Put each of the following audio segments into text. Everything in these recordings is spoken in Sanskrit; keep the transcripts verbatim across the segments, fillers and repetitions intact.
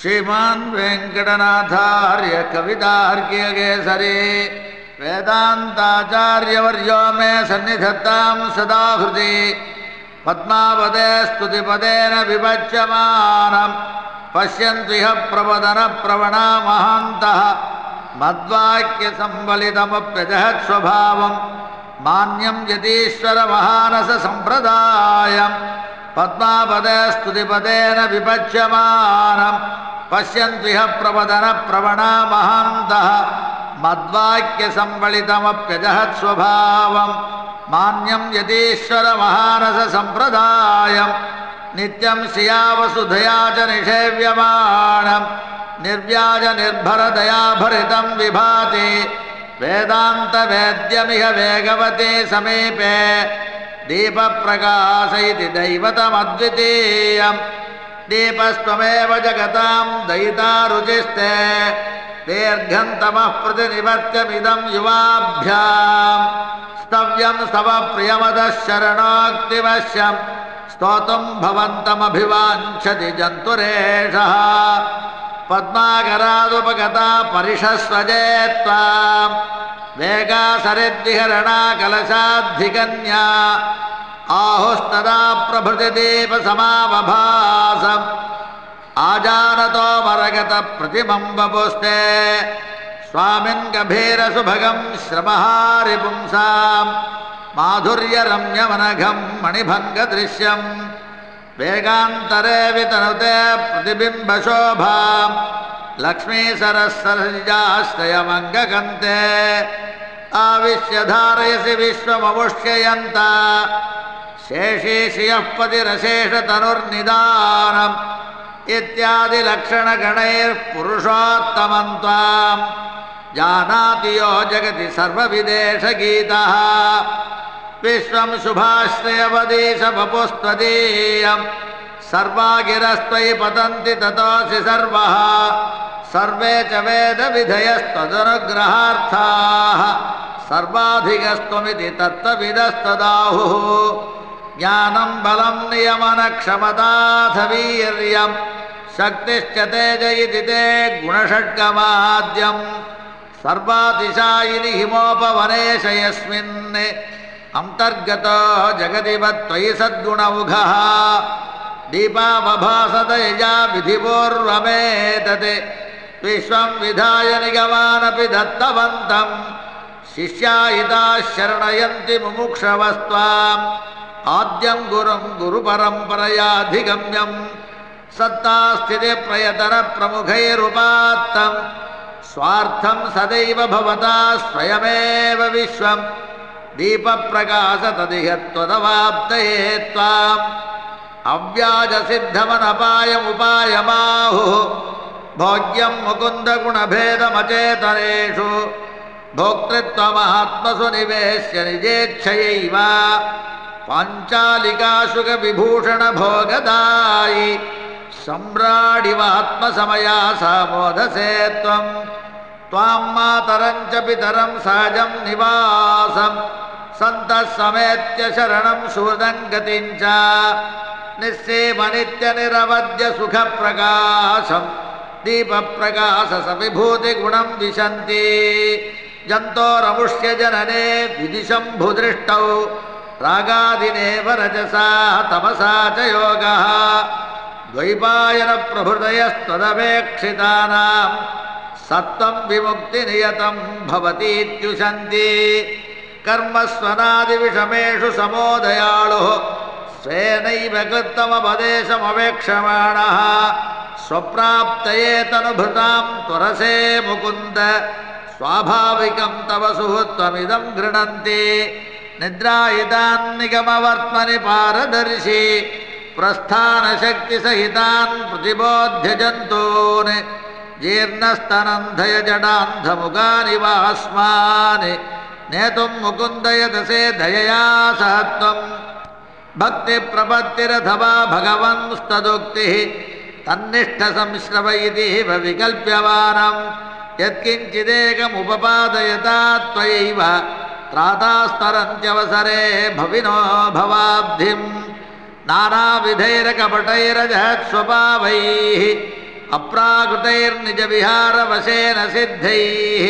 श्रीमान् वेंकटनाथार्य कवितार्कियकेसरी वेदांताचार्यवर्यो मे सन्निधत्तां सदा हृदि पद्मापदे स्तुतिपदेन विपच्यमानं पश्यन्तु ह्यः प्रवदनप्रवणा महान्तः मद्वाक्यसम्बलितमप्यजहत्स्वभावं मान्यं यतीश्वरमहानससम्प्रदायं पद्मापदे स्तुतिपदेन विपच्यमानं पश्यन्तु ह्यः प्रवदनप्रवणा महान्तः मद्वाक्यसम्बलितमप्यजहत्स्वभावं मान्यं यतीश्वरमहानससम्प्रदायं नित्यं श्रियावसुधया च निषेव्यमाणं निर्व्याजनिर्भरदयाभरितं विभाति वेदान्तवेद्यमिह वेगवते समीपे दीपप्रकाश इति दैवतमद्वितीयं दीपस्त्वमेव जगतां दयिता रुचिस्ते दीर्घं तमः प्रतिनिवर्त्यमिदं युवाभ्यां स्तव्यं स्तव प्रियमदः शरणोक्तिवश्यं स्तोतुं भवन्तमभिवाञ्छति जन्तुरेषः पद्माकरादुपगता परिषस्वजे त्वां वेगासरिद्विहरणा कलशाद्धिकन्या आहुस्तदा प्रभृतिदीपसमावभासम् आजानतो मरगतप्रतिमं बपुस्ते स्वामिन् गभीरसुभगं श्रमहारिपुंसां माधुर्यरम्यमनघं मणिभङ्गदृश्यं वेगान्तरे वितनुते प्रतिबिम्बशोभां लक्ष्मीसरस्सरसिजाश्रयमङ्गकन्ते आविश्य धारयसि विश्वममुष्ययन्ता शेषीशियः पतिरशेषतनुर्निदानम् इत्यादिलक्षणगणैर्पुरुषोत्तमं त्वां जानाति यो जगति सर्वविदेशगीतः विश्वं शुभाश्रयवदीशवपुस्त्वदीयं सर्वागिरस्त्वयि पतन्ति ततोऽसि सर्वः सर्वे च वेदविधयस्त्वदनुग्रहार्थाः सर्वाधिगस्त्वमिति तत्त्वविदस्तदाहुः ज्ञानं बलं नियमनक्षमताथ वीर्यं शक्तिश्च तेज इति ते गुणषड्गमाद्यं सर्वातिशायिनि हिमोपवनेश यस्मिन् अन्तर्गतो जगदिवत्त्वयि सद्गुणौघः दीपावभासतयजा विधिपूर्वमेतत् विश्वं विधाय निगमानपि दत्तवन्तं शिष्यायिताः शरणयन्ति मुमुक्षवस्त्वाम् आद्यं गुरुं गुरुपरम्परयाधिगम्यं सत्तास्थितिप्रयतनप्रमुखैरुपात्तं स्वार्थं सदैव भवता स्वयमेव विश्वं दीपप्रकाश तदिह त्वदवाप्तये त्वाम् अव्याजसिद्धमनपायमुपायमाहुः भोग्यं मुकुन्दगुणभेदमचेतनेषु भोक्तृत्वमात्मसु निवेश्य निजेच्छयैव पाञ्चालिकाशुकविभूषणभोगदायि सम्राडिवात्मसमया सामोदसे त्वं त्वां मातरं च पितरं सहजं निवासं सन्तः समेत्य शरणं सुहृदं गतिं च निःसेवनित्यनिरवद्य सुखप्रकाशं दीपप्रकाशसविभूतिगुणं विशन्ति जन्तोरमुष्य जनने विधिशम्भुदृष्टौ रागादिनेव रजसा तमसा च योगः द्वैपायनप्रभृतयस्त्वदपेक्षितानां सत्त्वं विमुक्तिनियतं भवतीत्युशन्ति कर्मस्वनादिविषमेषु समोदयाळुः स्वेनैव कृत्तमपदेशमवेक्षमाणः स्वप्राप्तये तनुभृतां त्वरसे मुकुन्द स्वाभाविकं तव सुहृत्वमिदं गृह्णन्ति निद्रायितान्निगमवर्त्मनि पारदर्शि प्रस्थानशक्तिसहितान् प्रतिबोध्य जन्तून् जीर्णस्तनन्धय जडान्धमुखानि वास्मानि नेतुं मुकुन्दयतसे दयया सहत्वं भक्तिप्रपत्तिरथवा भगवंस्तदुक्तिः तन्निष्ठसंश्रव इति विकल्प्यमानं यत्किञ्चिदेकमुपपादयता त्वयैव त्रातास्तरन्त्यवसरे भविनो भवाब्धिं नानाविधैरकपटैरजहत्स्वभावैः अप्राकृतैर्निजविहारवशेन सिद्धैः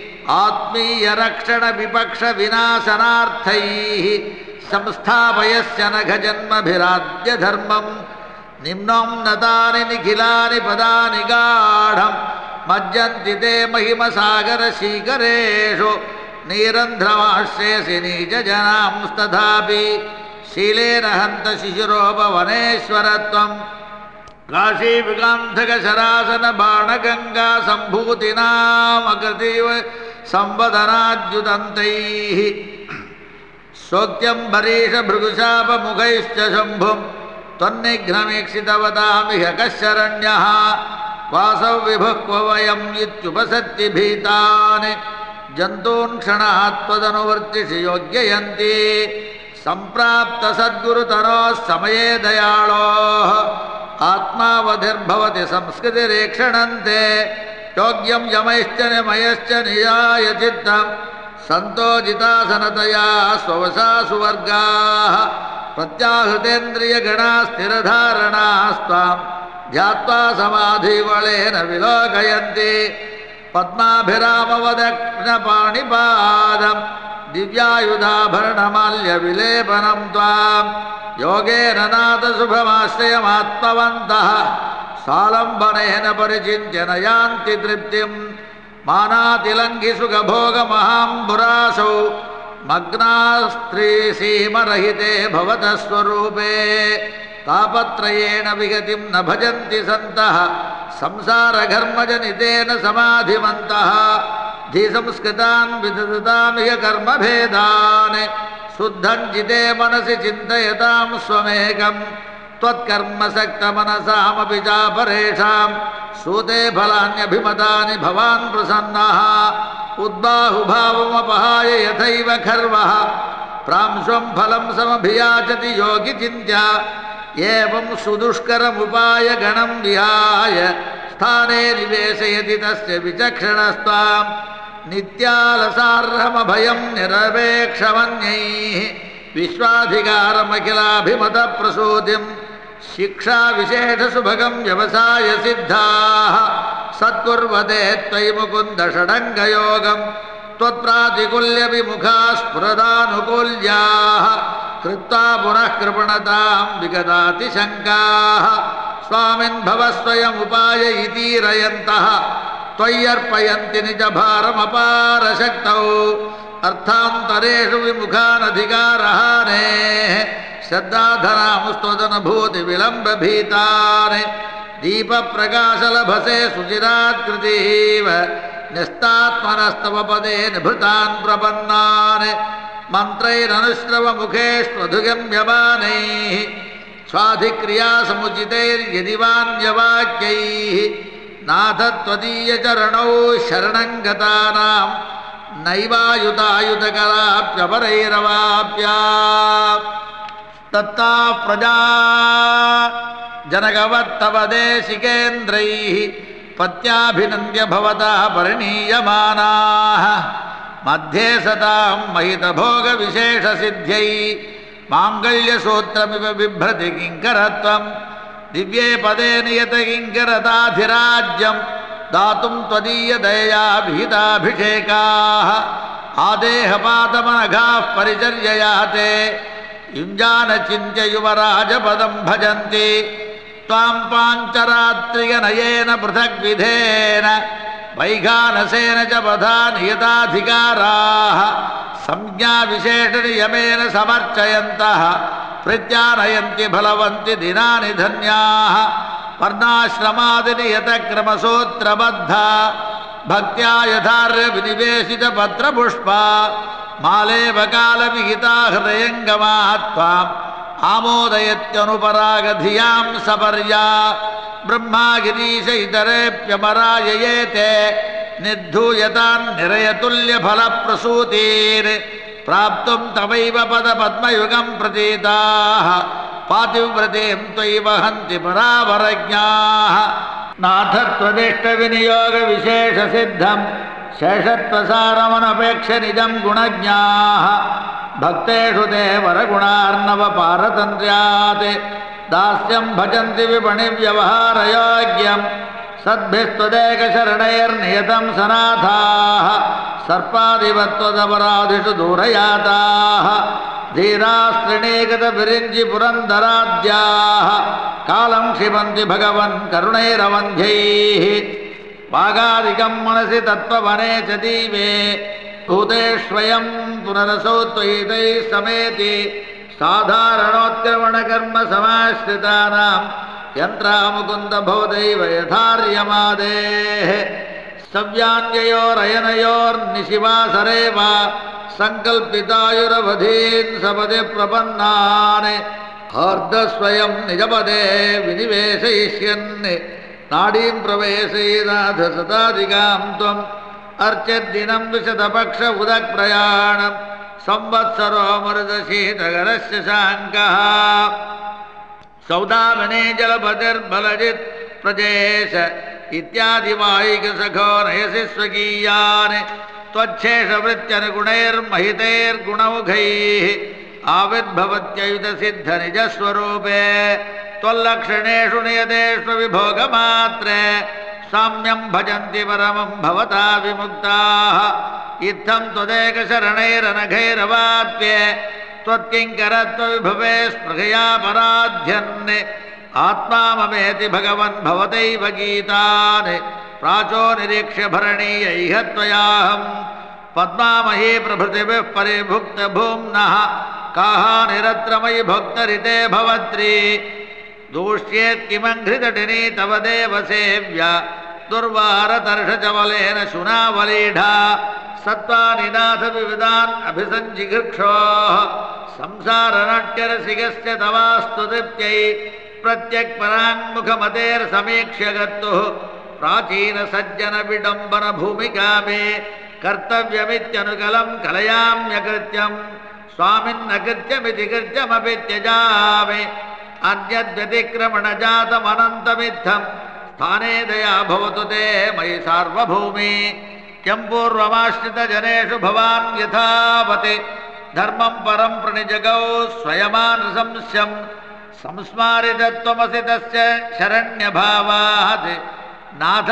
आत्मीयरक्षणविपक्षविनाशनार्थैः संस्थापयस्य नघजन्मभिराद्यधर्मम् निम्नं नतानि निखिलानि पदानि गाढं मज्जन्ति ते महिमसागरशीकरेषु नीरन्ध्रमाश्रयसि नीचजनांस्तथापि शीलेन हन्त शिशिरोपवनेश्वरत्वम् काशीविकान्धकशरासनबाणगङ्गा सम्भूतिनामकृतीव संवदनाद्युतन्तैः सोक्त्यम्बरीषभृगुशापमुखैश्च शम्भुं त्वन्निघ्नमीक्षितवतामिह कश्शरण्यः क्वासौ विभुः क्व वयम् इत्युपसत्ति भीतानि जन्तून् क्षणात् त्वदनुवर्तिषि योग्ययन्ति सम्प्राप्तसद्गुरुतरोः समये दयाळोः आत्मावधिर्भवति संस्कृतिरेक्षणन्ते योग्यं यमैश्च निमयश्च नियाय चित्तं सन्तोजितासनतया स्ववशा सुवर्गाः प्रत्याहृतेन्द्रियगणा स्थिरधारणास्त्वां ध्यात्वा समाधिवलेन विलोकयन्ति पद्माभिरामवदक्षिणपाणिपादं दिव्यायुधाभरणमाल्यविलेपनं त्वां योगेन नाथशुभमाश्रयमात्मवन्तः सालम्बनेन परिचिन्त्य न यान्ति तृप्तिं मानातिलङ्घिसुखभोगमहाम्बुरासौ मग्नास्त्रीसीमरहिते भवतः स्वरूपे तापत्रयेण विगतिं न भजन्ति सन्तः संसारघर्मजनितेन समाधिमन्तः धीसंस्कृतान् विदधतामिह कर्मभेदान् शुद्धं जिते मनसि चिन्तयतां स्वमेकं त्वत्कर्मसक्तमनसामपि चापरेषां सूते फलान्यभिमतानि भवान् प्रसन्नः उद्बाहुभावमपहाय यथैव खर्वः प्रांशं फलं समभियाचति योगि चिन्त्या एवं सुदुष्करमुपाय गणं विहाय स्थाने निवेशयति तस्य विचक्षणस्त्वां नित्यालसार्हमभयं निरपेक्षमन्यैः विश्वाधिकारमखिलाभिमतप्रसूतिं शिक्षाविशेषसुभगं व्यवसायसिद्धाः सत्कुर्वते त्वयि मुकुन्द षडङ्गयोगं त्वत्प्रातिकूल्यविमुखा स्फुरदानुकूल्याः कृत्वा पुनः कृपणतां विगतातिशङ्काः स्वामिन् भव स्वयमुपाययितीरयन्तः त्वय्यर्पयन्ति निजभारमपारशक्तौ अर्थान्तरेषु विमुखानधिकारहानेः श्रद्धाधनामुस्त्वदनुभूतिविलम्बभीतान् दीपप्रकाशलभसे सुचिरात्कृतीव न्यस्तात्मनस्तव पदे निभृतान् प्रपन्नान् मन्त्रैरनुश्रवमुखेष्वधुगम्यमानैः स्वाधिक्रियासमुचितैर्यदि वान्यवाक्यैः नाथ त्वदीयचरणौ शरणं गतानां नैवायुतायुतकलाप्यपरैरवाप्या तत्ताः प्रजा जनकवत्तव देशिकेन्द्रैः पत्याभिनन्द्य भवता परिणीयमानाः मध्ये सतां महितभोगविशेषसिद्ध्यै माङ्गल्यसूत्रमिव बिभ्रति किङ्करत्वं दिव्ये पदे नियतकिङ्करताधिराज्यं दातुं त्वदीयदयया विहिताभिषेकाः आदेहपादमनघाः परिचर्यया ते युञ्जानचिन्त्य युवराजपदं भजन्ति त्वां पाञ्चरात्रियनयेन पृथग्विधेन वैघानसेन च पथा नियताधिकाराः संज्ञाविशेषनियमेन समर्चयन्तः प्रत्यानयन्ति फलवन्ति दिनानि धन्याः वर्णाश्रमादिनियतक्रमसूत्रबद्धा भक्त्या यथार्यविनिवेशितपत्रपुष्पा मालेव कालविहिता हृदयङ्गमाः त्वाम् आमोदयत्यनुपरागधियां सपर्या ब्रह्मा गिरीश इतरेऽप्यमराययेते निर्धूयतान् निरयतुल्यफलप्रसूतीन् प्राप्तुं तवैव पदपद्मयुगं प्रतीताः पातिव्रतीं त्वयि वहन्ति परावरज्ञाः नाथ त्वदिष्टविनियोगविशेषसिद्धं शेषत्वसारमनपेक्ष्य गुणज्ञाः भक्तेषु ते वरगुणार्णवपारतन्त्र्यात् दास्यं भजन्ति विपणिव्यवहारयोग्यं सद्भिस्त्वदेकशरणैर्नियतं सनाथाः सर्पादिवत्वदपराधिषु दूरयाताः धीरास्त्रिणीगतविरिञ्चि पुरन्दराद्याः कालं क्षिपन्ति भगवन् करुणैरवन्ध्यैः वागादिकं मनसि तत्त्ववने च दीवे भूतेष्वयं पुनरसौ त्वयितैः समेति साधारणोत्क्रमणकर्म समाश्रितानां यन्त्रामुकुन्द भवदैव यथार्यमादेः सव्यान्ययोरयनयोर्निशिवासरे वा सङ्कल्पितायुरवधीन् सपदि प्रपन्नान् हार्दस्वयं निजपदे विनिवेशयिष्यन् नाडीं प्रवेशयिनाथ सताधिकां त्वम् अर्चद्दिनं विशतपक्ष उदक्प्रयाणं संवत्सरो मरुदशीतगरस्य शाङ्कः सौदामने जलपतिर्बलजित् प्रजेश इत्यादि वायिकसखो नयसि स्वकीयान् त्वच्छेषवृत्त्यनुगुणैर्महितैर्गुणौघैः आविर्भवत्ययुतसिद्धनिजस्वरूपे त्वल्लक्षणेषु नियतेष्व विभोगमात्रे साम्यं भजन्ति परमं भवता विमुक्ताः इत्थं त्वदेकशरणैरनघैरवाप्ये त्वत्किङ्करत्वविभवे स्पृहया पराध्यन् आत्मा ममेति भगवन् भवतैव गीतान् प्राचो निरीक्ष्य भरणीयैह त्वयाहं पद्मामही प्रभृतिभिः परिभुक्तभूम्नः काहानिरत्र मयि भोक्तरिते भवत्री दूष्येत् किमङ्घ्रितटिनी तव देव सेव्या दुर्वारतर्षचवलेन शुनावलीढा सत्त्वानिनाथ विविधान् अभिसञ्जिघृक्षोः संसारनाट्यरसिकस्य तवास्तु तृप्त्यै प्रत्यक्पराङ्मुखमतेर्समीक्ष्य गत्तुः प्राचीनसज्जन विडम्बन भूमिका मे कर्तव्यमित्यनुकलं कलयाम्यकृत्यं स्वामिन्नकृत्यमिति कृत्यमपि त्यजामि अन्यद्व्यतिक्रमणजातमनन्तमित्थं स्थाने दया भवतु ते मयि सार्वभौमे यं पूर्वमाश्रितजनेषु भवान् यथावत् धर्मं परं प्रणिजगौ स्वयमानसंस्यं संस्मारितत्वमसि तस्य शरण्यभावात् नाथ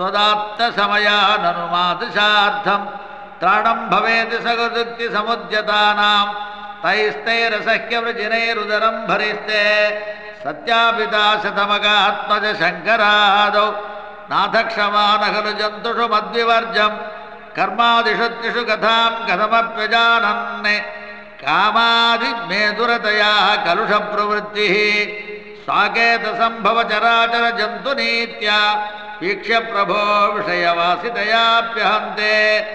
त्वदाप्तसमयाननुमादशार्थं त्राणं भवेत् सगदुक्तिसमुद्यतानां तैस्तैरसह्यवृजिनैरुदरं भरिस्ते सत्यापिताशतमगात्मज शङ्करादौ नाथ क्षमा न खलु जन्तुषु मद्विवर्जं कर्मादिषु त्रिषु कथां कथमप्यजानन् कामादिमे दुरतया कलुषप्रवृत्तिः साकेतसम्भवचराचरजन्तुनीत्या वीक्ष्य प्रभो विषयवासितयाप्यहन्ते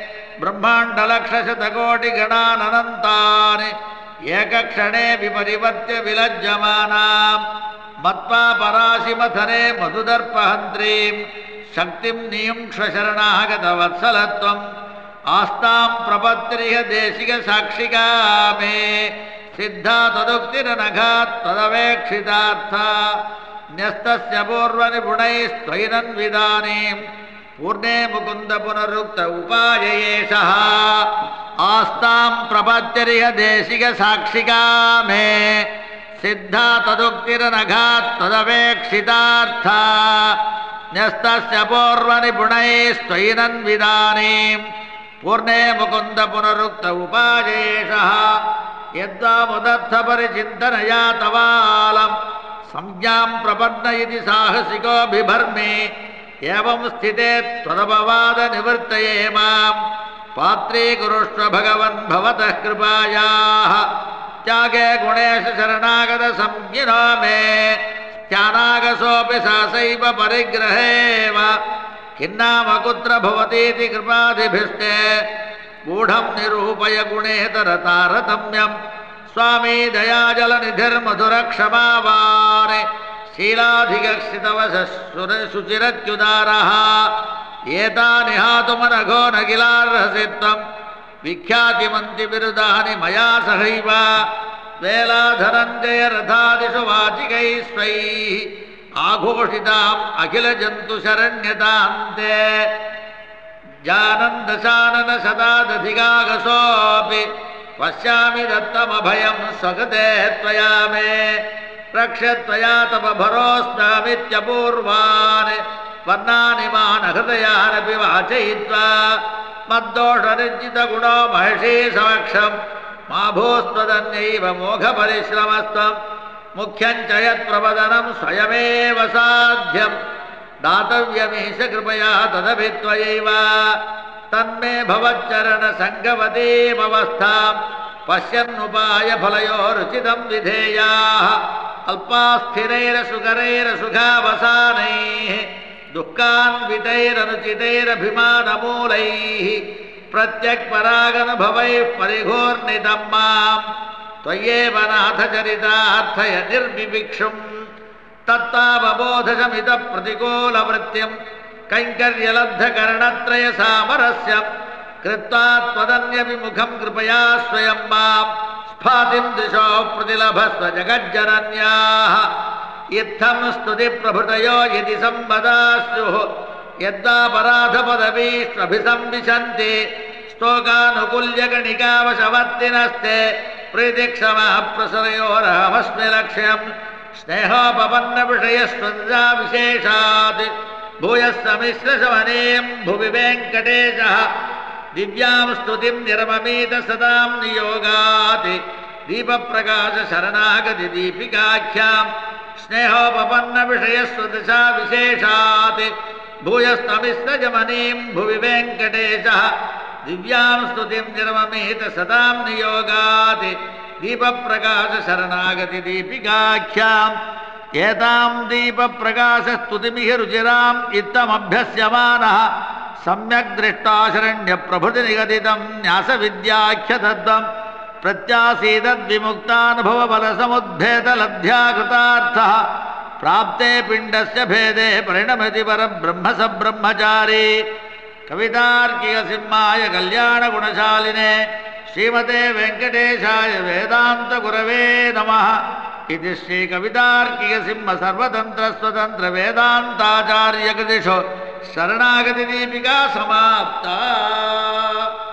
ब्रह्माण्डलक्षशतकोटिगणाननन्तानि एकक्षणे विपरिवर्त्य विलज्जमानां मत्वा पराशिमथने मधुदर्पहन्त्रीं शक्तिं नियुङ्क्षशरणागतवत्सलत्वम् आस्तां प्रपत्रिह देशिकसाक्षिका मे सिद्धा तदुक्तिरनघात् तदवेक्षितार्था न्यस्तस्य पूर्वनिपुणैस्त्वयिनन्विदानीं पूर्णे मुकुन्द पुनरुक्त उपाययेषः आस्तां प्रपत्तिरिह देशिकसाक्षिका मे सिद्धा तदुक्तिरनघात् तदवेक्षितार्था न्यस्तस्य पूर्वनिपुणैस्त्वयिनन्विदानीं पूर्णे मुकुन्द पुनरुक्त उपायेषः यद्वामुदत्थपरिचिन्तनया तवालं संज्ञां प्रपन्न इति साहसिको बिभर्मि एवं स्थिते त्वदपवादनिवृत्तये मां पात्रीकुरुष्व भगवन् भवतः कृपायाः त्यागे गुणेश शरणागत संज्ञिनो मे स्त्यानागसोऽपि सहसैव परिग्रहेव किन्नाम कुत्र भवतीति कृपादिभिस्ते गूढं निरूपय गुणेतरतारतम्यं स्वामी दयाजलनिधिर्मधुरक्षमावान् शीलाधिगक्षितवशुचिरच्युदारः एतानि हातुमनघो न किलार्हसि त्वं विख्यातिमन्ति बिरुदानि मया सहैव वेलाधनञ्जय रथादिषु वाचिकैः स्वैः आघोषिताम् अखिलजन्तुशरण्यतान्ते जानन्दशानन शतादधिकागसोऽपि पश्यामि दत्तमभयं स्वगते त्वया मे रक्ष त्वया तपभरोऽस्म्यामित्यपूर्वान् वर्णानिमान् हृदयानपि वाचयित्वा मद्दोषनिर्जितगुणो महर्षि समक्षं मा भूस्त्वदन्यैव मोघपरिश्रमस्त्वं मुख्यं च यत्प्रवदनं स्वयमेव साध्यं दातव्यमीश कृपया तदपि त्वयैव तन्मे भवच्चरणसङ्गवतीमवस्थां पश्यन्नुपायफलयोरुचितं विधेयाः अल्पास्थिरैरसुकरैरसुखावसानैः दुःखान्वितैरनुचितैरभिमानमूलैः प्रत्यक्परागनुभवैः परिघोर्नितं मां त्वय्येव नाथचरितार्थय निर्विविक्षुम् तत्तावबोधशमितप्रतिकूलवृत्तिं कैङ्कर्यलब्धकर्णत्रयसामरस्यं कृत्वा त्वदन्यविमुखं कृपया स्वयं मां स्फातिं दिशो प्रतिलभस्व जगज्जनन्याः इत्थं स्तुतिप्रभृतयो यदि सम्पदास्युः यद्वापराधपदवीष्वभिसंविशन्ति स्तोकानुकूल्यगणिकावशवर्तिनस्ते प्रीतिक्षमः प्रसरयोरहमस्मि लक्ष्यं स्नेहोपपन्नविषयस्वजा विशेषात् भूयः समिश्रशमनीं भुवि वेङ्कटेशः दिव्यां स्तुतिं निरममीत सदां नियोगात् दीपप्रकाशशरणागति दीपिकाख्यां स्नेहोपपन्नविषयस्वदशा विशेषात् भूयस्तमिश्रजमनीं भुवि वेङ्कटेशः दिव्यां स्तुतिं निरममीत सदां नियोगात् दीपप्रकाशशरणागति दीपिकाख्याम् एतां दीपप्रकाशस्तुतिमिह रुचिराम् इत्थमभ्यस्यमानः सम्यक् दृष्टा शरण्यप्रभृतिनिगदितं न्यासविद्याख्यतत्त्वं प्रत्यासीदद्विमुक्तानुभवबलसमुद्भेदलब्ध्या कृतार्थः प्राप्ते पिण्डस्य भेदे परिणमति परब्रह्मसब्रह्मचारी कवितार्किकसिंहाय कल्याणगुणशालिने श्रीमते वेङ्कटेशाय वेदान्तगुरवे नमः इति श्रीकवितार्किकसिंह सर्वतन्त्रस्वतन्त्रवेदान्ताचार्यकृतिषु शरणागतिदीपिका समाप्ता।